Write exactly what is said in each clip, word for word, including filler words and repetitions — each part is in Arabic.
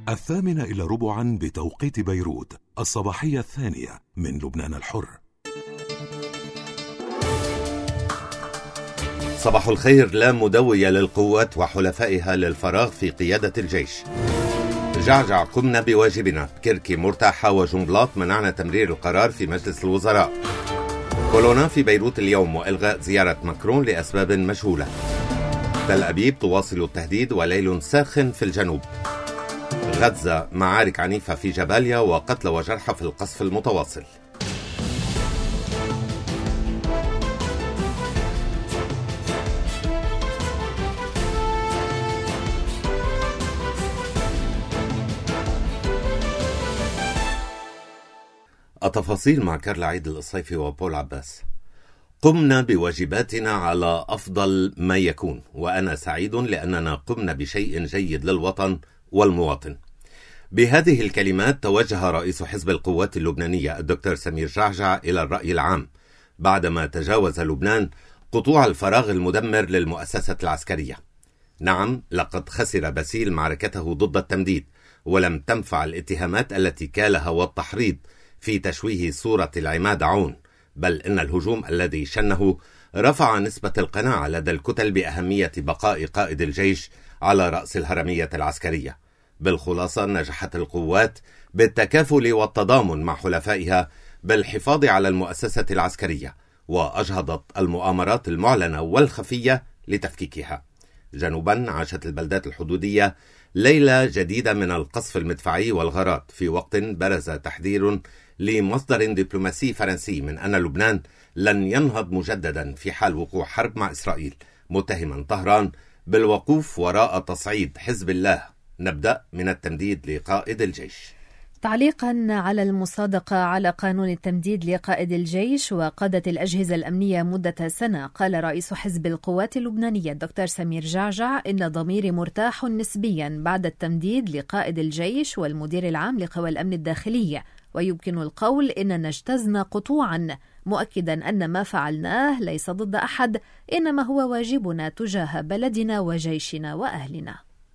الثامنة إلى ربعا بتوقيت بيروت، الصباحية الثانية من لبنان الحر. صباح الخير لا مدوية للقوات وحلفائها للفراغ في قيادة الجيش. جعجع قمنا بواجبنا، كركي مرتاحة وجنبلاط منعنا تمرير القرار في مجلس الوزراء. كولونا في بيروت اليوم وإلغاء زيارة ماكرون لأسباب مجهولة. تل أبيب تواصل التهديد وليل ساخن في الجنوب. غزة معارك عنيفة في جباليا وقتل وجرحى في القصف المتواصل. التفاصيل مع كارلا عيد القصيفي وبول عباس. قمنا بواجباتنا على أفضل ما يكون، وأنا سعيد لأننا قمنا بشيء جيد للوطن والمواطن. بهذه الكلمات توجه رئيس حزب القوات اللبنانية الدكتور سمير جعجع إلى الرأي العام بعدما تجاوز لبنان قطوع الفراغ المدمر للمؤسسة العسكرية. نعم، لقد خسر باسيل معركته ضد التمديد، ولم تنفع الاتهامات التي كالها والتحريض في تشويه صورة العماد عون، بل إن الهجوم الذي شنه رفع نسبة القناعة لدى الكتل بأهمية بقاء قائد الجيش على رأس الهرمية العسكرية. بالخلاصة، نجحت القوات بالتكافل والتضامن مع حلفائها بالحفاظ على المؤسسة العسكرية، وأجهضت المؤامرات المعلنة والخفية لتفكيكها. جنوبا عاشت البلدات الحدودية ليلة جديدة من القصف المدفعي والغارات، في وقت برز تحذير لمصدر دبلوماسي فرنسي من أن لبنان لن ينهض مجددا في حال وقوع حرب مع إسرائيل، متهما طهران بالوقوف وراء تصعيد حزب الله. نبدأ من التمديد لقائد الجيش. تعليقا على المصادقة على قانون التمديد لقائد الجيش وقادة الأجهزة الأمنية مدة سنة، قال رئيس حزب القوات اللبنانية الدكتور سمير جعجع إن ضميري مرتاح نسبيا بعد التمديد لقائد الجيش والمدير العام لقوى الأمن الداخلية، ويمكن القول إننا اجتزنا قطوعا، مؤكدا أن ما فعلناه ليس ضد أحد، إنما هو واجبنا تجاه بلدنا وجيشنا وأهلنا.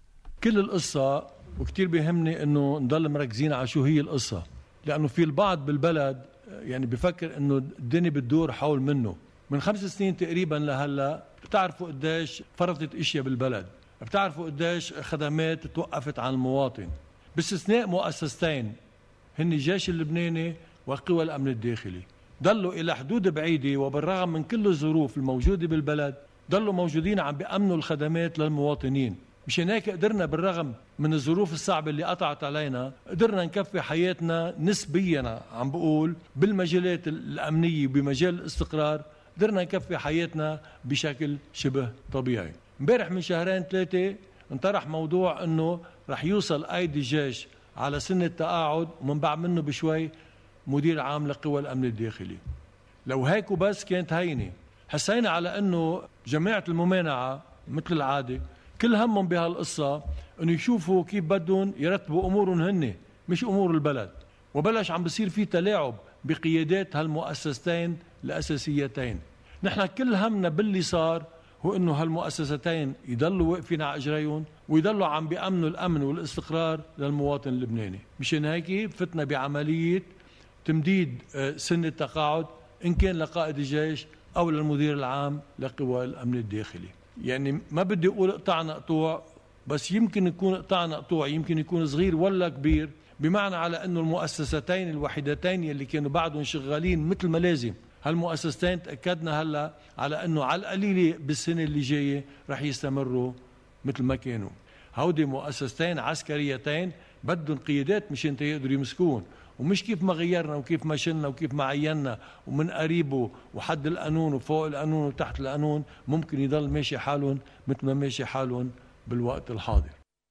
كل القصة وكتير بيهمني انه نضل مركزين على شو هي القصة، لانه في البعض بالبلد يعني بفكر انه الدنيا بتدور حول منه. من خمس سنين تقريبا لهلا بتعرفوا قديش فرطت اشياء بالبلد، بتعرفوا قديش خدمات توقفت عن المواطن، باستثناء مؤسستين هن الجيش اللبناني وقوى الامن الداخلي. ضلوا الى حدود بعيدة وبالرغم من كل الظروف الموجودة بالبلد ضلوا موجودين عم بيأمنوا الخدمات للمواطنين. مشان هيك قدرنا بالرغم من الظروف الصعبة اللي قطعت علينا قدرنا نكفي حياتنا نسبيا، عم بقول بالمجالات الأمنية بمجال الاستقرار قدرنا نكفي حياتنا بشكل شبه طبيعي. امبارح من شهرين ثلاثة انطرح موضوع انه رح يوصل ايدي الجيش على سن التقاعد، ومن بعد منه بشوي مدير عام لقوى الامن الداخلي. لو هيك وبس كانت هينة. حسينا على انه جماعة الممانعة مثل العادة كل همهم بهالقصة انه يشوفوا كيف بدهم يرتبوا امورهم هن، مش امور البلد، وبلش عم بصير في تلاعب بقيادات هالمؤسستين الاساسيتين. نحن كل همنا باللي صار هو انه هالمؤسستين يضلوا واقفين على اجريهم ويضلوا عم بيأمنوا الامن والاستقرار للمواطن اللبناني. مشان هيك فتنا بعملية تمديد سن التقاعد ان كان لقائد الجيش او للمدير العام لقوى الامن الداخلي. يعني ما بدي أقول قطعنا قطوع، بس يمكن يكون قطعنا قطوع، يمكن يكون صغير ولا كبير، بمعنى على أنه المؤسستين الوحيدتين اللي كانوا بعدهم شغالين مثل ما لازم، هالمؤسستين تأكدنا هلا على أنه على القليلة بالسنة اللي جاية رح يستمروا مثل ما كانوا. هودي مؤسستين عسكريتين بدهم قيادات مشان يقدروا يمسكون، ومش كيف ما غيرنا وكيف ما شلنا وكيف ما عينا ومن قريبه وحد القانون وفوق القانون وتحت القانون ممكن يضل ماشي حالهم مثل ما ماشي حالهم بالوقت الحاضر.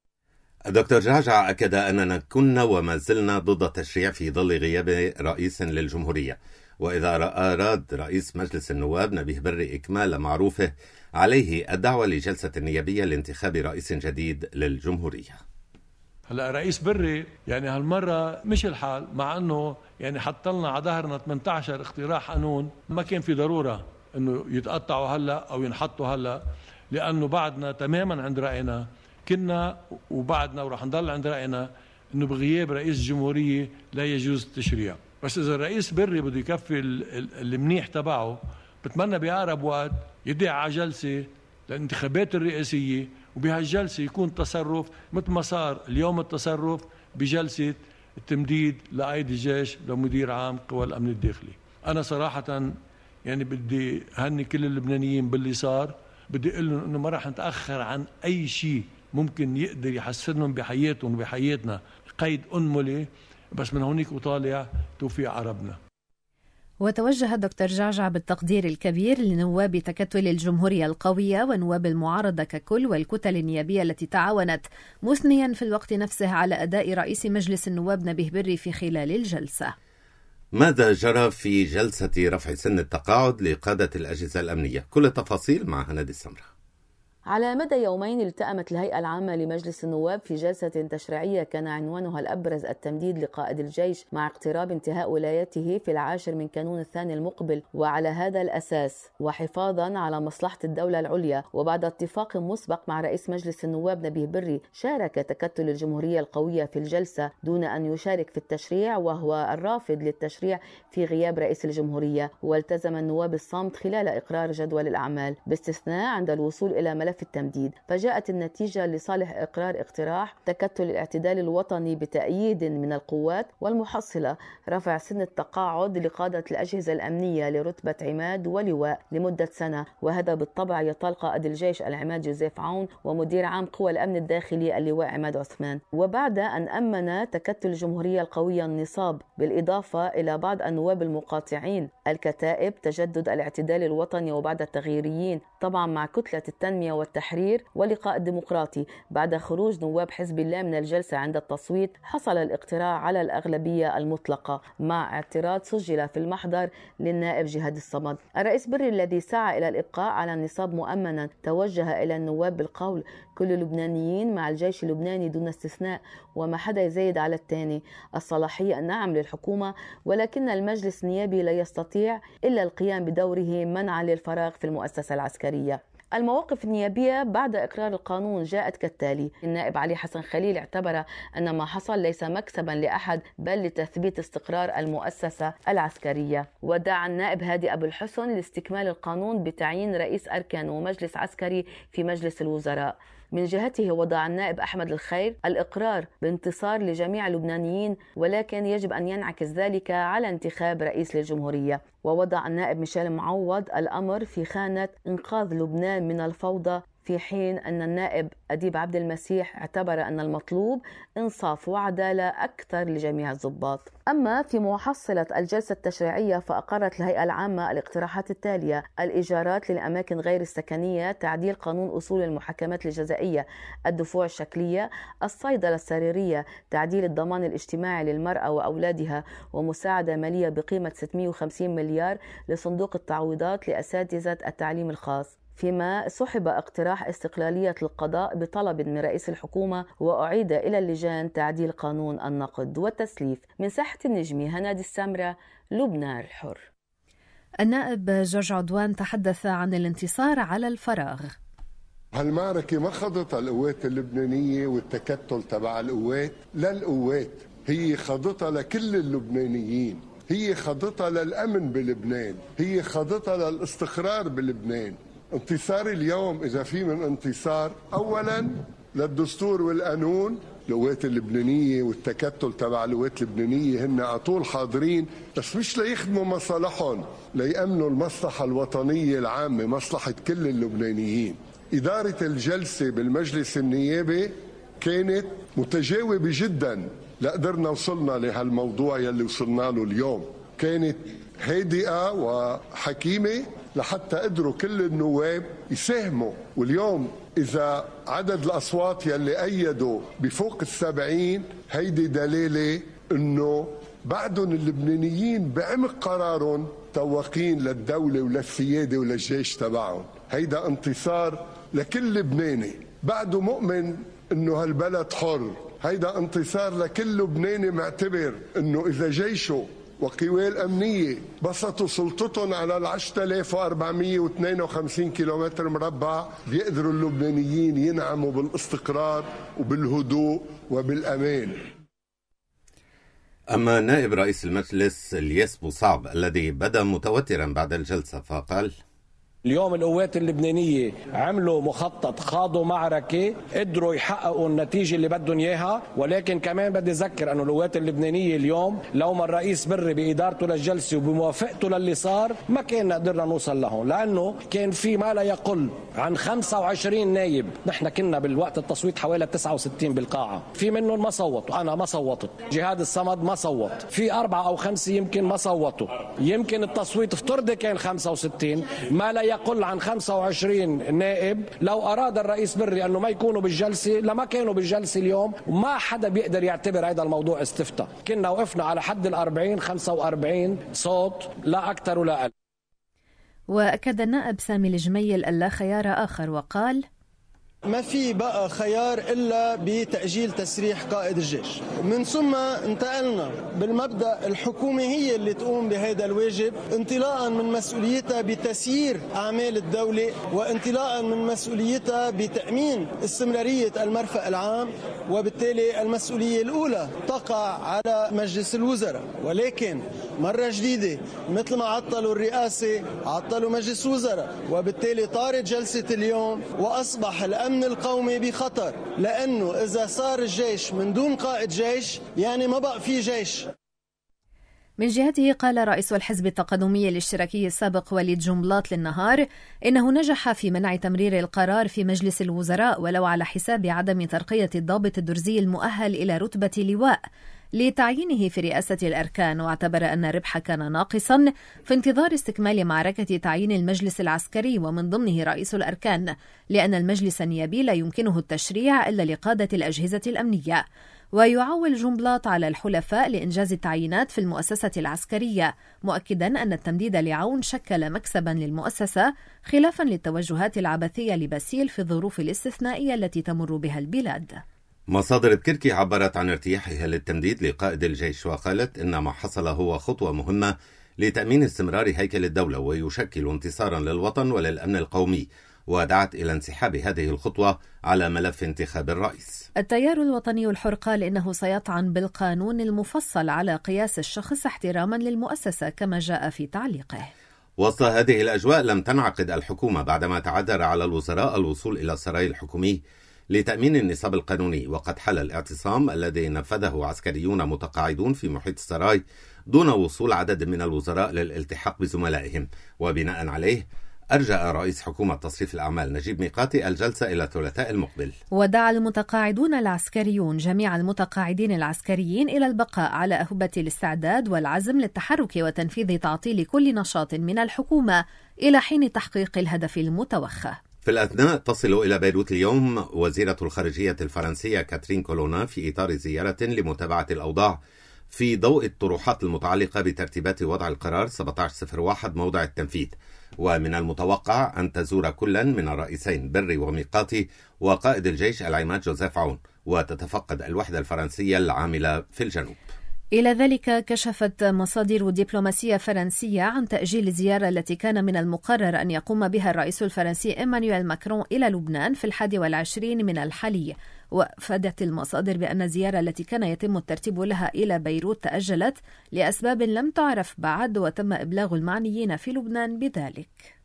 الدكتور جعجع أكد أننا كنا وما زلنا ضد التشريع في ظل غياب رئيس للجمهورية، وإذا أراد رئيس مجلس النواب نبيه بري إكمال معروفه عليه الدعوة لجلسة النيابية لانتخاب رئيس جديد للجمهورية. هلا رئيس بري يعني هالمرة مش الحال، مع انه يعني حط لنا على ظهرنا ثمانية عشر اقتراح قانون ما كان في ضرورة انه يتقطعوا هلا او ينحطوا هلا، لانه بعدنا تماما عند رأينا، كنا وبعدنا ورح نضل عند رأينا أنه بغياب رئيس الجمهورية لا يجوز التشريع. بس إذا الرئيس بري بده يكفي المنيح تبعه، بتمنى بأقرب وقت يدعي على جلسة للانتخابات الرئاسية، وبهالجلسة يكون تصرف مثل ما صار اليوم التصرف بجلسة التمديد لقائد الجيش لمدير عام قوى الأمن الداخلي. أنا صراحة يعني بدي هني كل اللبنانيين باللي صار، بدي أقول لهم إنه ما راح نتأخر عن أي شيء ممكن يقدر يحسنهم بحياتهم وبحياتنا قيد أنملة، بس من هونيك وطالع توفيق عربنا. وتوجه الدكتور جعجع بالتقدير الكبير لنواب تكتل الجمهورية القوية ونواب المعارضة ككل والكتل النيابية التي تعاونت، مثنيا في الوقت نفسه على أداء رئيس مجلس النواب نبيه بري في خلال الجلسة. ماذا جرى في جلسة رفع سن التقاعد لقادة الأجهزة الأمنية؟ كل التفاصيل مع هنادي السمرة. على مدى يومين التأمت الهيئة العامة لمجلس النواب في جلسة تشريعية كان عنوانها الأبرز التمديد لقائد الجيش مع اقتراب انتهاء ولايته في العاشر من كانون الثاني المقبل، وعلى هذا الأساس وحفاظا على مصلحة الدولة العليا وبعد اتفاق مسبق مع رئيس مجلس النواب نبيه بري، شارك تكتل الجمهورية القوية في الجلسة دون أن يشارك في التشريع، وهو الرافض للتشريع في غياب رئيس الجمهورية، والتزم النواب الصمت خلال إقرار جدول الأعمال باستثناء عند الوصول إلى ملف في التمديد. فجاءت النتيجة لصالح إقرار اقتراح تكتل الاعتدال الوطني بتأييد من القوات، والمحصلة رفع سن التقاعد لقادة الأجهزة الأمنية لرتبة عماد ولواء لمدة سنة، وهذا بالطبع يطال قائد الجيش العماد جوزيف عون ومدير عام قوى الأمن الداخلي اللواء عماد عثمان. وبعد أن أمن تكتل الجمهورية القوية النصاب بالإضافة إلى بعض النواب المقاطعين الكتائب تجدد الاعتدال الوطني وبعد التغييريين، طبعا مع كتلة التنمية والتحرير ولقاء الديمقراطي، بعد خروج نواب حزب الله من الجلسة عند التصويت، حصل الاقتراع على الأغلبية المطلقة مع اعتراض سجل في المحضر للنائب جهاد الصمد. الرئيس بري الذي سعى إلى الإبقاء على النصاب مؤمنا توجه إلى النواب بالقول: كل اللبنانيين مع الجيش اللبناني دون استثناء، وما حدا يزايد على الثاني. الصلاحية نعم للحكومة، ولكن المجلس النيابي لا يستطيع إلا القيام بدوره منعا للفراغ في المؤسسة العسكرية. المواقف النيابية بعد إقرار القانون جاءت كالتالي: النائب علي حسن خليل اعتبر أن ما حصل ليس مكسبا لأحد بل لتثبيت استقرار المؤسسة العسكرية، ودعا النائب هادي أبو الحسن لاستكمال القانون بتعيين رئيس أركان ومجلس عسكري في مجلس الوزراء. من جهته وضع النائب أحمد الخير الإقرار بانتصار لجميع اللبنانيين، ولكن يجب أن ينعكس ذلك على انتخاب رئيس للجمهورية. ووضع النائب ميشيل معوض الأمر في خانة إنقاذ لبنان من الفوضى، في حين أن النائب أديب عبد المسيح اعتبر أن المطلوب إنصاف وعدالة أكثر لجميع الضباط. أما في محصلة الجلسة التشريعية فأقرت الهيئة العامة الاقتراحات التالية: الإيجارات للأماكن غير السكنية، تعديل قانون أصول المحاكمات الجزائية، الدفوع الشكلية، الصيدلة السريرية، تعديل الضمان الاجتماعي للمرأة وأولادها، ومساعدة مالية بقيمة ستمئة وخمسين مليار لصندوق التعويضات لأساتذة التعليم الخاص. فيما سحب اقتراح استقلالية القضاء بطلب من رئيس الحكومة، وأعيد إلى اللجان تعديل قانون النقد والتسليف. من ساحة النجمي هنادي السمرة، لبنان الحر. النائب جورج عدوان تحدث عن الانتصار على الفراغ. هالمعركة ما خضتها القوات اللبنانية والتكتل تبع القوات للقوات، هي خضتها لكل اللبنانيين، هي خضتها للأمن بلبنان، هي خضتها للاستقرار بلبنان. انتصار اليوم إذا في من انتصار، أولا للدستور والقانون، القوات اللبنانية والتكتل تبع القوات اللبنانية هن على طول حاضرين، بس مش ليخدموا مصالحهم، ليأمنوا المصلحة الوطنية العامة، مصلحة كل اللبنانيين. إدارة الجلسة بالمجلس النيابي كانت متجاوبة جدا لقدرنا وصلنا لهالموضوع يلي وصلنا له اليوم، كانت هادئة وحكيمة لحتى قدروا كل النواب يساهموا. واليوم إذا عدد الأصوات يلي أيدوا بفوق السبعين، هيدي دليلة إنه بعدهم اللبنانيين بعمق قرارهم توقين للدولة وللسيادة وللجيش تبعهم. هيدا انتصار لكل لبناني بعده مؤمن إنه هالبلد حر. هيدا انتصار لكل لبناني معتبر إنه إذا جيشه وقواه الأمنية بسطوا سلطتهم على العشرة آلاف وأربعمئة واثنين وخمسين كيلومتر مربع، بيقدروا اللبنانيين ينعموا بالاستقرار وبالهدوء وبالأمان. أما نائب رئيس المجلس الياس بوصعب الذي بدأ متوترا بعد الجلسة فقال: اليوم القوات اللبنانية عملوا مخطط، خاضوا معركة، قدروا يحققوا النتيجة اللي بدهم إياها، ولكن كمان بدي أذكر أنه القوات اللبنانية اليوم لو ما الرئيس بري بإدارته للجلسة وبموافقته للي صار ما كنا قدرنا نوصل لهم، لأنه كان في ما لا يقل عن خمسة وعشرين نايب، نحن كنا بالوقت التصويت حوالي تسعة وستين بالقاعة، في منهم ما صوتوا، أنا ما صوتت، جهاد الصمد ما صوت، في أربعة أو خمسة يمكن ما صوتوا، يمكن التصويت افترض كان خمسة وستين، ما لا يقل عن خمسة وعشرين نائب. لو أراد الرئيس بري أنه ما يكونوا بالجلسة لما كانوا بالجلسة اليوم، وما حدا بيقدر يعتبر هذا الموضوع استفتاء. كنا وقفنا على حد الأربعين خمسة وأربعين صوت، لا أكثر ولا أقل. وأكد النائب سامي الجميل ألا خيار آخر وقال: ما في بقى خيار إلا بتأجيل تسريح قائد الجيش. من ثم انتقلنا بالمبدأ الحكومة هي اللي تقوم بهذا الواجب، انطلاقا من مسؤوليتها بتسيير أعمال الدولة، وانطلاقا من مسؤوليتها بتأمين استمرارية المرفأ العام، وبالتالي المسؤولية الأولى تقع على مجلس الوزراء. ولكن مرة جديدة مثل ما عطلوا الرئاسة عطلوا مجلس الوزراء، وبالتالي طارت جلسة اليوم وأصبح الأمن الأمن القومي بخطر، لأنه إذا صار الجيش من دون قائد جيش يعني ما بقى فيه جيش. من جهته قال رئيس الحزب التقدمي الاشتراكي السابق وليد جنبلاط للنهار إنه نجح في منع تمرير القرار في مجلس الوزراء ولو على حساب عدم ترقية الضابط الدرزي المؤهل إلى رتبة لواء لتعيينه في رئاسة الأركان، واعتبر أن الربح كان ناقصا في انتظار استكمال معركة تعيين المجلس العسكري ومن ضمنه رئيس الأركان، لأن المجلس النيابي لا يمكنه التشريع إلا لقادة الأجهزة الأمنية. ويعول جنبلاط على الحلفاء لإنجاز التعيينات في المؤسسة العسكرية، مؤكدا أن التمديد لعون شكل مكسبا للمؤسسة خلافا للتوجهات العبثية لباسيل في الظروف الاستثنائية التي تمر بها البلاد. مصادر بكركي عبرت عن ارتياحها للتمديد لقائد الجيش، وقالت إن ما حصل هو خطوة مهمة لتأمين استمرار هيكل الدولة ويشكل انتصارا للوطن وللأمن القومي، ودعت إلى انسحاب هذه الخطوة على ملف انتخاب الرئيس. التيار الوطني الحر قال إنه سيطعن بالقانون المفصل على قياس الشخص احتراما للمؤسسة كما جاء في تعليقه. وسط هذه الأجواء لم تنعقد الحكومة بعدما تعذر على الوزراء الوصول إلى السراي الحكومي لتأمين النصاب القانوني، وقد حل الاعتصام الذي نفذه عسكريون متقاعدون في محيط السراي دون وصول عدد من الوزراء للالتحاق بزملائهم، وبناء عليه أرجأ رئيس حكومة تصريف الأعمال نجيب ميقاتي الجلسة إلى الثلاثاء المقبل. ودعا المتقاعدون العسكريون جميع المتقاعدين العسكريين إلى البقاء على أهبة الاستعداد والعزم للتحرك وتنفيذ تعطيل كل نشاط من الحكومة إلى حين تحقيق الهدف المتوخى. في الأثناء تصل إلى بيروت اليوم وزيرة الخارجية الفرنسية كاترين كولونا في إطار زيارة لمتابعة الأوضاع في ضوء الطروحات المتعلقة بترتيبات وضع القرار سبعة عشر صفر واحد موضع التنفيذ. ومن المتوقع أن تزور كلا من الرئيسين بري وميقاتي وقائد الجيش العماد جوزيف عون وتتفقد الوحدة الفرنسية العاملة في الجنوب. إلى ذلك كشفت مصادر دبلوماسية فرنسية عن تأجيل الزيارة التي كان من المقرر أن يقوم بها الرئيس الفرنسي إيمانويل ماكرون إلى لبنان في الحادي والعشرين من الحالي. وأفادت المصادر بأن الزيارة التي كان يتم الترتيب لها إلى بيروت تأجلت لأسباب لم تعرف بعد، وتم إبلاغ المعنيين في لبنان بذلك.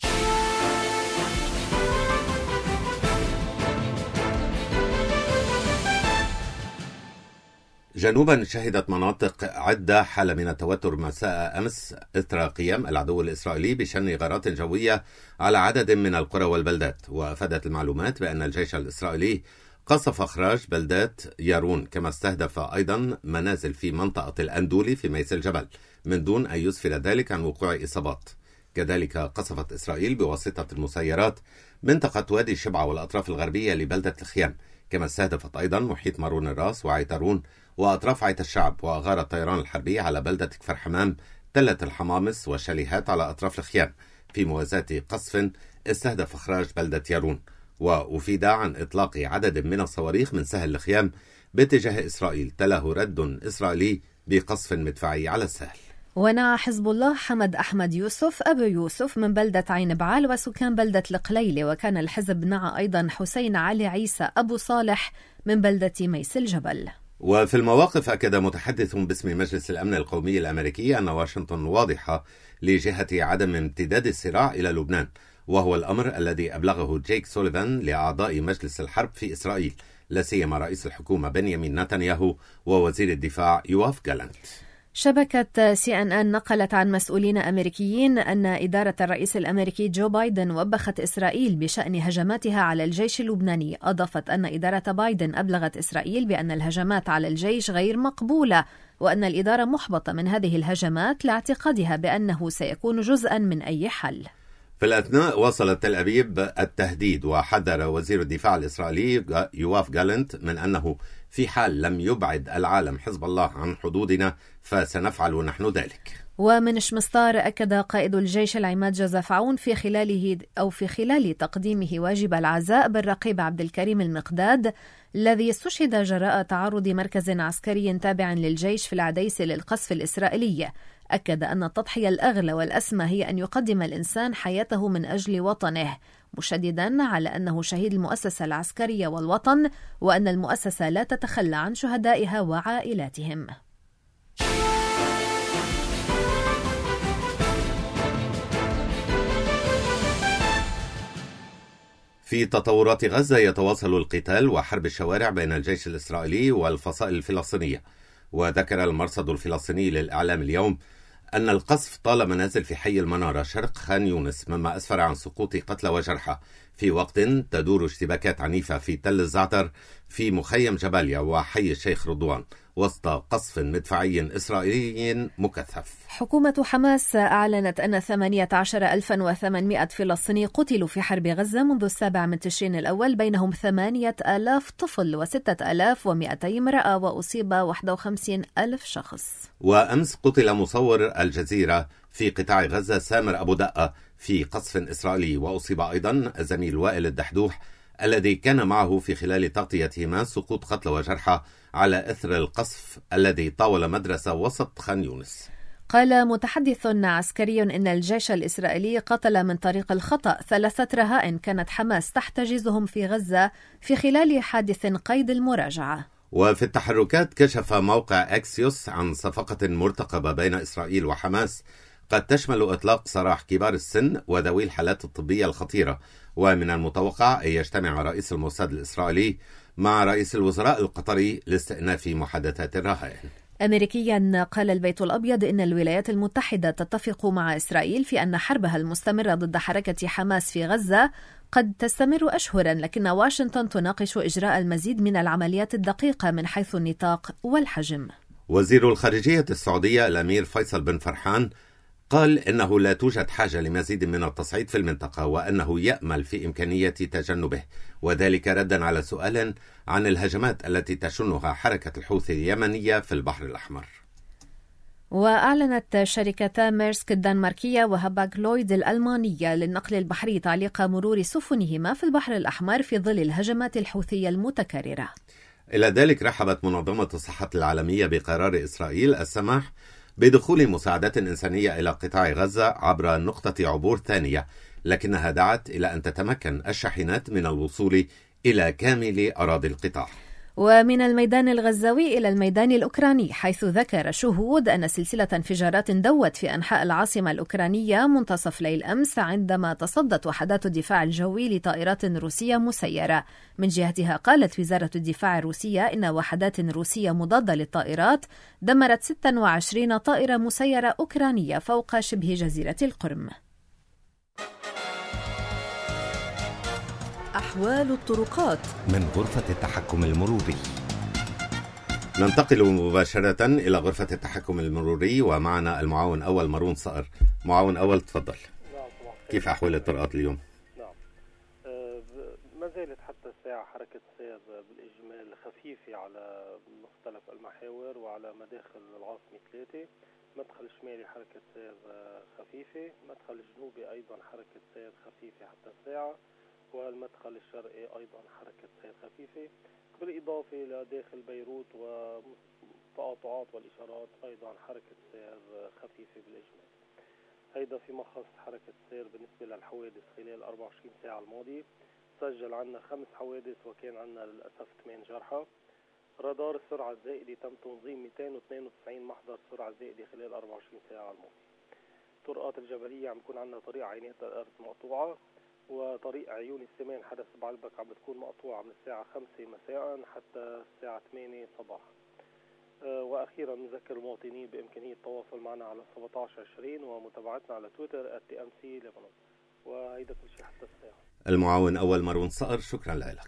جنوبا شهدت مناطق عدة حالة من التوتر مساء أمس إثر قيام العدو الإسرائيلي بشن غارات جوية على عدد من القرى والبلدات. وأفادت المعلومات بأن الجيش الإسرائيلي قصف إخراج بلدات يارون، كما استهدف أيضا منازل في منطقة الأندولي في ميس الجبل من دون أن يسفر ذلك عن وقوع إصابات. كذلك قصفت إسرائيل بواسطة المسيرات منطقة وادي شبعة والأطراف الغربية لبلدة الخيام، كما استهدفت أيضا محيط مارون الراس وعيترون وأطراف عيت الشعب، وأغار الطيران الحربي على بلدة كفر حمام تلة الحمامس والشاليهات على أطراف الخيام، في موازاة قصف استهدف إخراج بلدة يارون. وأفيد عن إطلاق عدد من الصواريخ من سهل الخيام باتجاه إسرائيل تلاه رد إسرائيلي بقصف مدفعي على السهل. ونعى حزب الله حمد أحمد يوسف أبو يوسف من بلدة عين بعال وسكان بلدة القليلة، وكان الحزب نعى أيضا حسين علي عيسى أبو صالح من بلدة ميس الجبل. وفي المواقف أكد متحدث باسم مجلس الأمن القومي الأمريكي أن واشنطن واضحة لجهة عدم امتداد الصراع إلى لبنان، وهو الأمر الذي أبلغه جيك سوليفان لأعضاء مجلس الحرب في إسرائيل، لا سيما رئيس الحكومة بنيامين نتنياهو ووزير الدفاع يواف جالانت. شبكة سي إن إن نقلت عن مسؤولين أمريكيين أن إدارة الرئيس الأمريكي جو بايدن وبخت إسرائيل بشأن هجماتها على الجيش اللبناني. أضافت أن إدارة بايدن أبلغت إسرائيل بأن الهجمات على الجيش غير مقبولة، وأن الإدارة محبطة من هذه الهجمات لاعتقادها بأنه سيكون جزءا من أي حل. في الأثناء وصلت تل أبيب التهديد، وحذر وزير الدفاع الإسرائيلي يواف جالانت من أنه في حال لم يبعد العالم حزب الله عن حدودنا فسنفعل نحن ذلك. ومن شمستار أكد قائد الجيش العماد جوزيف عون في خلاله أو في خلال تقديمه واجب العزاء بالرقيب عبد الكريم المقداد الذي استشهد جراء تعرض مركز عسكري تابع للجيش في العديس للقصف الإسرائيلي. أكد أن التضحية الأغلى والأسمى هي أن يقدم الإنسان حياته من أجل وطنه، مشددا على أنه شهيد المؤسسة العسكرية والوطن، وأن المؤسسة لا تتخلى عن شهدائها وعائلاتهم. في تطورات غزة يتواصل القتال وحرب الشوارع بين الجيش الإسرائيلي والفصائل الفلسطينية. وذكر المرصد الفلسطيني للإعلام اليوم أن القصف طال منازل في حي المنارة شرق خان يونس، مما أسفر عن سقوط قتلى وجرحى، في وقت تدور اشتباكات عنيفة في تل الزعتر في مخيم جباليا وحي الشيخ رضوان وسط قصف مدفعي إسرائيلي مكثف. حكومة حماس أعلنت أن ثمانية عشر ألفا وثمانمائة فلسطيني قتلوا في حرب غزة منذ السابع من تشرين الأول، بينهم ثمانية آلاف طفل وستة آلاف ومئتي امرأة، وأصيب واحد وخمسين ألف شخص. وأمس قتل مصور الجزيرة في قطاع غزة سامر أبو دقة في قصف إسرائيلي، وأصيب أيضا زميل وائل الدحدوح الذي كان معه في خلال تغطيتهما سقوط قتلى وجرحى على إثر القصف الذي طاول مدرسة وسط خان يونس. قال متحدث عسكري إن الجيش الإسرائيلي قتل من طريق الخطأ ثلاثة رهائن كانت حماس تحتجزهم في غزة في خلال حادث قيد المراجعة. وفي التحركات كشف موقع أكسيوس عن صفقة مرتقبة بين إسرائيل وحماس قد تشمل إطلاق سراح كبار السن وذوي الحالات الطبية الخطيرة، ومن المتوقع أن يجتمع رئيس الموساد الإسرائيلي مع رئيس الوزراء القطري لاستئناف محادثات الرهائن. أمريكيا قال البيت الأبيض إن الولايات المتحدة تتفق مع إسرائيل في أن حربها المستمرة ضد حركة حماس في غزة قد تستمر أشهرا، لكن واشنطن تناقش إجراء المزيد من العمليات الدقيقة من حيث النطاق والحجم. وزير الخارجية السعودية الأمير فيصل بن فرحان قال إنه لا توجد حاجة لمزيد من التصعيد في المنطقة، وأنه يأمل في إمكانية تجنبه، وذلك ردا على سؤال عن الهجمات التي تشنها حركة الحوثي اليمنية في البحر الأحمر. وأعلنت شركتا ميرسك الدنماركية وهاباغ لويد الألمانية للنقل البحري تعليق مرور سفنهما في البحر الأحمر في ظل الهجمات الحوثية المتكررة. إلى ذلك رحبت منظمة الصحة العالمية بقرار إسرائيل السماح بدخول مساعدات إنسانية إلى قطاع غزة عبر نقطة عبور ثانية، لكنها دعت إلى أن تتمكن الشاحنات من الوصول إلى كامل أراضي القطاع. ومن الميدان الغزاوي إلى الميدان الأوكراني، حيث ذكر شهود أن سلسلة انفجارات دوت في أنحاء العاصمة الأوكرانية منتصف ليل أمس عندما تصدت وحدات الدفاع الجوي لطائرات روسية مسيرة. من جهتها قالت وزارة الدفاع الروسية إن وحدات روسية مضادة للطائرات دمرت ستة وعشرين طائرة مسيرة أوكرانية فوق شبه جزيرة القرم. أحوال الطرقات من غرفة التحكم المروري. ننتقل مباشرة إلى غرفة التحكم المروري ومعنا المعاون أول مارون صقر. معاون أول تفضل. كيف أحوال الطرقات اليوم؟ نعم أه ما زالت حتى الساعة حركة سير بالإجمال خفيفة على مختلف المحاور وعلى مداخل العاصمة ثلاثة. مدخل شمالي حركة سير خفيفة، مدخل جنوبي أيضا حركة سير خفيفة حتى الساعة، والمدخل الشرقي أيضا حركة سير خفيفة، بالإضافة لداخل بيروت والتقاطعات والإشارات أيضا حركة سير خفيفة بالإجمال. هيدا فيما خص حركة سير بالنسبة للحوادث خلال أربعة وعشرين ساعة الماضية. سجل عنا خمس حوادث وكان عنا للأسف ثمان جرحى. رادار السرعة الزائدة تم تنظيم مئتين واثنين وتسعين محضر سرعة زائدة خلال أربعة وعشرين ساعة على الماضي. طرقات الجبلية عم يكون عندنا طريق عينات الأرض مقطوعة، وطريق عيون السمان حدث بعلبك عم بتكون مقطوعة من الساعة خمسة مساء حتى الساعة ثمانية صباحا. واخيرا نذكر المواطنين بامكانيه التواصل معنا على سبعة عشر عشرين ومتابعتنا على تويتر @تي ام سي لبنان. وهيدا كل شيء حتى الساعه. المعاون اول مروان صقر، شكرا لك.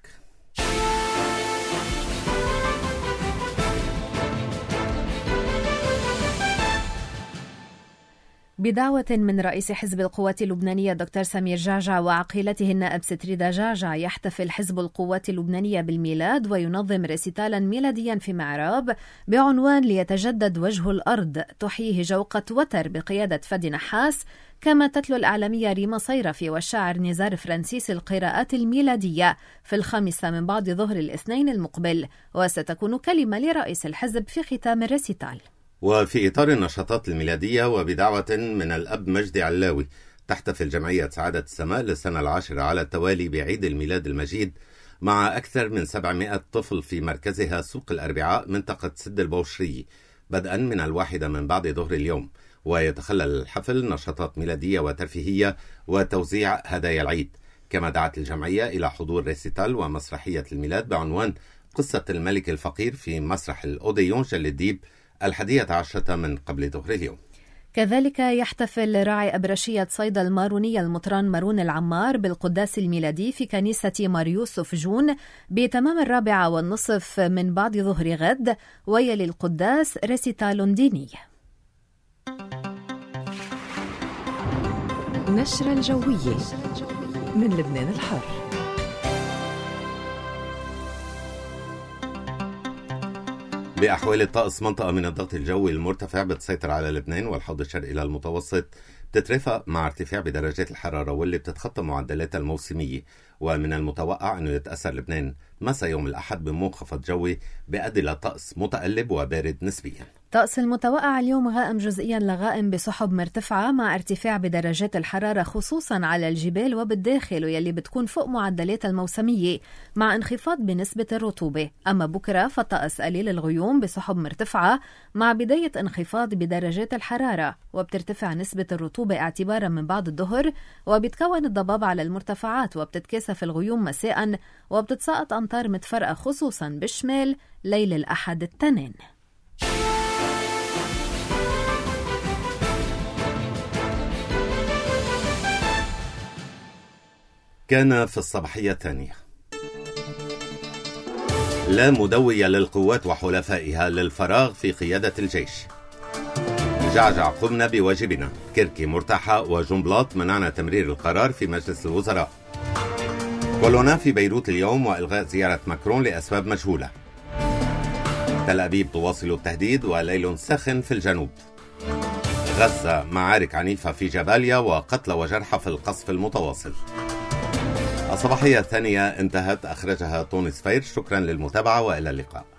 بدعوة من رئيس حزب القوات اللبنانية دكتور سمير جعجع وعقيلته النائب ستريدا جعجع، يحتفل حزب القوات اللبنانية بالميلاد وينظم ريسيتالا ميلاديا في معراب بعنوان ليتجدد وجه الأرض، تحييه جوقة وتر بقيادة فادي نحاس. كما تتلو الإعلامية ريما صيرفي والشاعر نزار فرانسيس القراءات الميلادية في الخامسة من بعد ظهر الاثنين المقبل، وستكون كلمة لرئيس الحزب في ختام الريسيتال. وفي إطار النشاطات الميلادية وبدعوة من الأب مجدي علاوي، تحتفل جمعية سعادة السماء للسنة العاشرة على التوالي بعيد الميلاد المجيد مع أكثر من سبعمائة طفل في مركزها سوق الأربعاء منطقة سد البوشري بدءا من الواحدة من بعد ظهر اليوم. ويتخلل الحفل نشاطات ميلادية وترفيهية وتوزيع هدايا العيد. كما دعت الجمعية إلى حضور ريسيتال ومسرحية الميلاد بعنوان قصة الملك الفقير في مسرح الأوديون جلديب الحادية عشرة من قبل ظهر اليوم. كذلك يحتفل راعي أبرشية صيدا المارونية المطران مارون العمار بالقداس الميلادي في كنيسة مار يوسف جون بتمام الرابعة والنصف من بعد ظهر غد، ويلي القداس ريسيتال ديني. نشرة الجوية من لبنان الحر. بأحوال الطقس، منطقة من الضغط الجوي المرتفع بتسيطر على لبنان والحوض الشرقي للمتوسط بتترافق مع ارتفاع بدرجات الحرارة واللي بتتخطى معدلاتها الموسمية. ومن المتوقع أنه يتأثر لبنان مساء يوم الأحد بمنخفض جوي بيؤدي لطقس متقلب وبارد نسبيا. طقس المتوقع اليوم غائم جزئيا لغائم بسحب مرتفعة مع ارتفاع بدرجات الحرارة خصوصا على الجبال وبالداخل، ويلي بتكون فوق معدلات الموسمية مع انخفاض بنسبة الرطوبة. أما بكرة فالطقس قليل الغيوم بسحب مرتفعة مع بداية انخفاض بدرجات الحرارة، وبترتفع نسبة الرطوبة اعتبارا من بعد الظهر، وبتكون الضباب على المرتفعات وبتتكثف الغيوم مساء، وبتتساقط أمطار متفرقة خصوصا بالشمال ليل الأحد التنين. كان في الصباحية الثانية. لا مدوية للقوات وحلفائها للفراغ في قيادة الجيش. جعجع قمنا بواجبنا. كركي مرتاحة وجنبلاط منعنا تمرير القرار في مجلس الوزراء. كولونا في بيروت اليوم وإلغاء زيارة ماكرون لأسباب مجهولة. تل أبيب تواصل التهديد وليل ساخن في الجنوب. غزة معارك عنيفة في جباليا وقتل وجرحى في القصف المتواصل. الصباحية الثانية انتهت، أخرجها طوني سفير. شكرا للمتابعة وإلى اللقاء.